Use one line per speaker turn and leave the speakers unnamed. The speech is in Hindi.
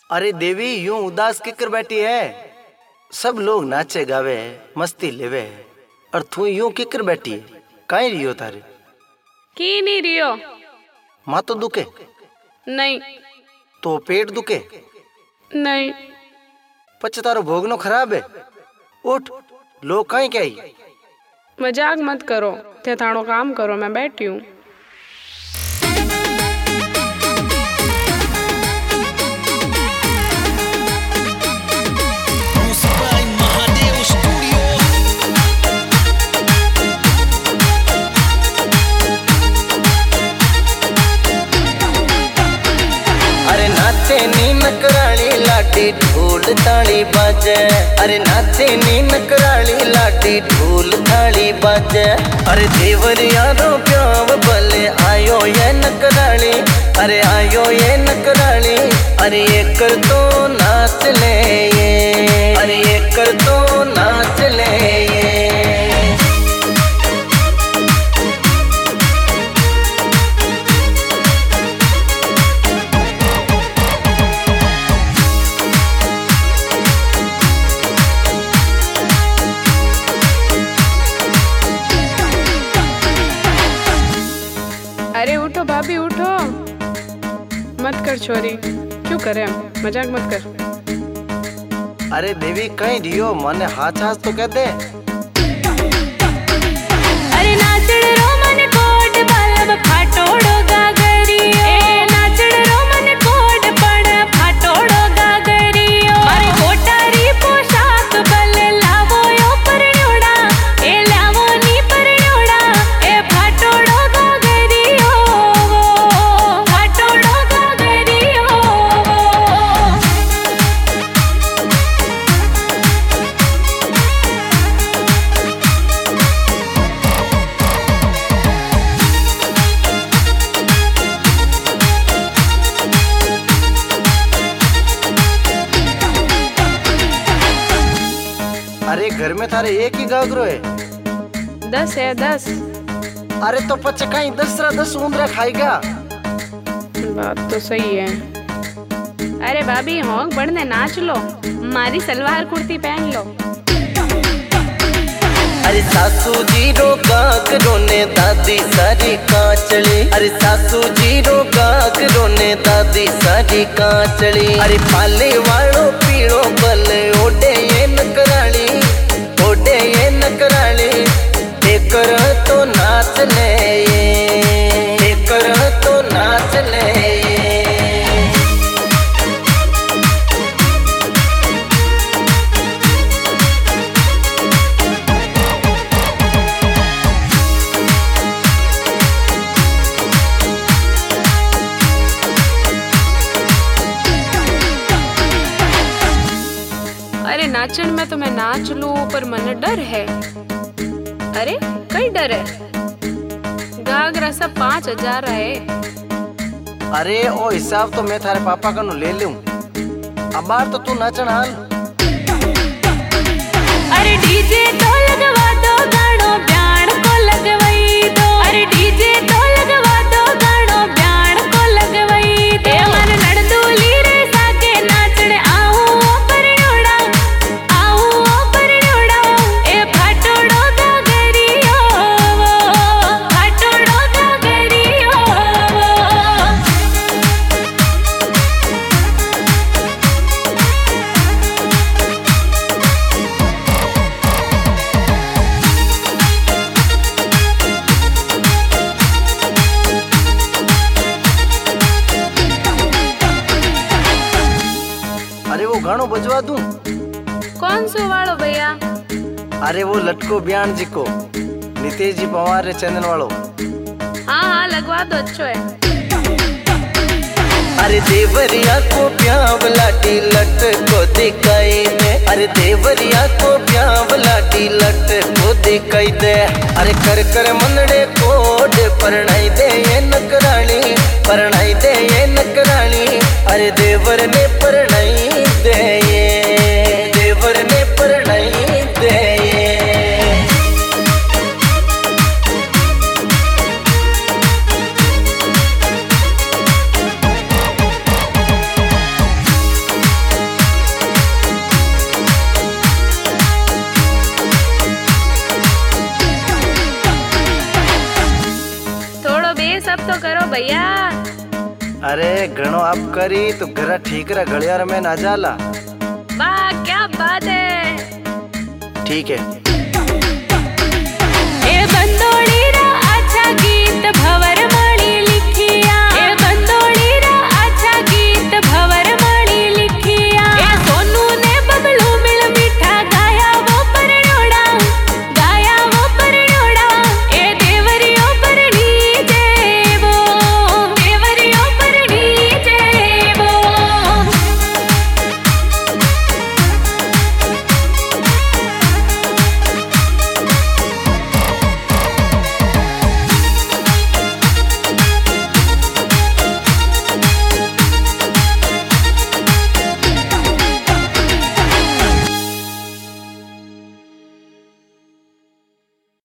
अरे देवी यूं उदास किकर बैठी है। सब लोग नाचे गावे मस्ती लेवे और तू यूं किकर बैठी है। काहे रियो तारे?
की नहीं रियो?
माँ तो दुखे
नहीं।
तो पेट दुखे
नहीं।
पच तारो भोगनो खराब है। उठ लोग काहे क्या ही?
मजाक मत करो, थे थानो काम करो, मैं बैठी हूँ।
अरे नाचे नी नकराली लाटी ढोल थाली बाजे। अरे नाचे नी नकराली लाटी ढोल थाली बाजे। अरे देवर यारो प्याव भले आयो ये नकराली। अरे आयो ये नकराली। अरे एक कर तो नाच ले ये। अरे एक कर तो नाच ले ये।
अरे उठो भाभी उठो, मत कर छोरी, क्यों करे, मजाक मत कर।
अरे देवी कहीं रियो, मने हाथ हाथ तो कह दे।
अरे नाचड़ रो मन कोट बलब फाटोड़ो गागरियो। ए नाचड़ रो मन कोट पण फाटोड़ो गागरियो। मारी कोटारी पोशाक बल लावो यो परण्योड़ा। ए लावो नी परण्योड़ा। ए फाटोड़ो गागरियो। फाटोड़ो गागरियो।
अरे घर में थारे एक ही गागरो है?
10 है 10।
अरे तो पच कहीं 10 उंदरा खाएगा।
बात तो सही है। अरे भाभी होंग बढ़ने नाच लो, मारी सलवार कुर्ती पहन लो।
अरे सासू जी रो गागरो ने दादी सारी कांचली। अरे सासू जी रो गागरो ने दादी सारी कांचली। अरे पाले वालो पीड़ो बल ओडे ये नकराली। ओडे ये नकराली। देकर तो नाच ले ये। देकर तो नाच ले ये।
अरे नाचन में तो मैं नाच लूं, पर मन डर है। अरे कई डर है? गागरा सब 5000 है।
अरे ओ हिसाब तो मैं थारे पापा का नु ले लूं। अब बार तो तू नाचन हाल।
अरे डीजे तो लगवा दो, गानो ब्याण को लगवाई दो। अरे डीजे तो लगवा दो, गानो ब्याण को लगवाई दो। मन नड़दूली रे सागे नाचने आऊं परण्योड़ा। आऊं परण्योड़ा। ए फाटोड़ो गागरियो। फाटोड़ो गागरियो।
अरे वो गानो बजवा दूं?
कौन सो वालो भैया?
अरे वो लटको बयान जी को, नितेश जी पवार रे चैनल वालो।
हाँ हाँ लगवा दो, अच्छो है।
अरे देवरिया को प्याव लाटी लट को दिखाई दे। अरे देवरिया को प्याव लाटी लट को दिखाई दे। अरे कर कर मनड़े कोड परणाई दे ये नकराली। परणाई दे ये नकराली। अरे देवर ने परणाई दे ये। देवर ने परणाई दे ये।
क्या?
अरे घणो आप करी तो घर ठीक रह घड़ियार में ना जाला।
वाह क्या बात है।
ठीक है।